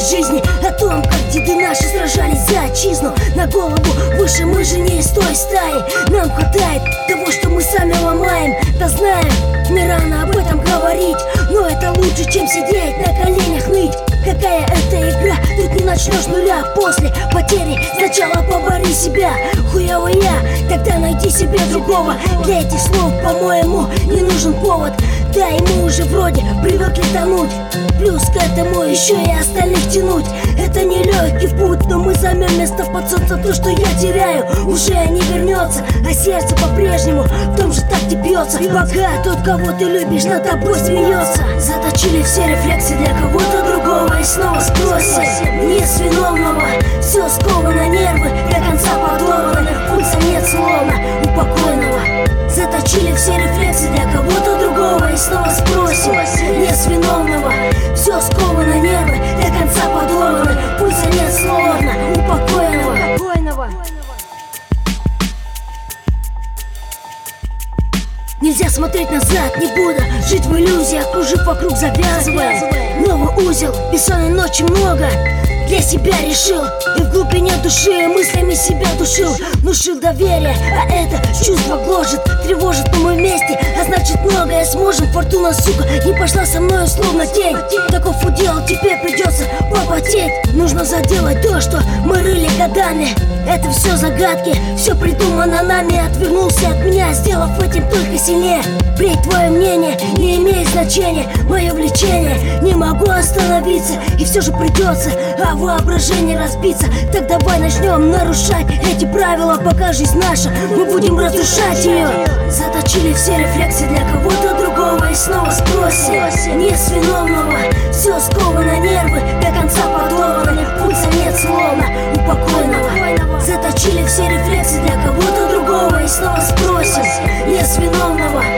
жизни, о том, как деды наши сражались за отчизну. На голову выше мы же не из той стаи. Нам хватает того, что мы сами ломаем. Да знаем, не рано об этом говорить, но это лучше, чем сидеть на коленях ныть. Какая это игра, тут не начнешь нуля. После потери сначала побори себя. Хуёвый я, тогда найди себе другого. Для этих слов, по-моему, не нужен повод. Да и мы уже вроде привыкли тонуть. Плюс к этому еще и остальных тянуть. Это не легкий путь, но мы займем место под солнцем. То, что я теряю, уже не вернется. А сердце по-прежнему в том же такте бьется. Пока тот, кого ты любишь, над тобой смеется. Заточили все рефлексы для кого-то другого и снова спросим. Не с виновного, все сковано, нервы до конца подорваны. Пульса нет словно у покойного. Заточили все рефлексы для кого-то другого и снова спросим. Не с виновного, все сковано, нервы до конца подорваны. Пульса нет словно у покойного. Нельзя смотреть назад, не буду жить в иллюзиях, кружив вокруг завязывая новый узел, бессонной ночи много. Для себя решил и в глубине души мыслями себя душил. Внушил доверие, а это чувство гложет, тревожит, но мы вместе, а значит многое сможем. Фортуна, сука, не пошла со мной словно тень. Таков удел, теперь придется попотеть. Нужно заделать то, что мы рыли годами. Это все загадки, все придумано нами. Отвернулся от меня, сделав этим только сильнее. Впредь твое мнение не имеет значения. Мое влечение не могу остановиться, и все же придется воображение разбиться. Так давай начнем нарушать эти правила, пока жизнь наша, мы будем разрушать ее. Заточили все рефлексы для кого-то другого и снова спросим. Не с виновного, все сковано, нервы до конца подорваны. Пульса нет словно у покойного. Заточили все рефлексы для кого-то другого и снова спросим. Не с виновного,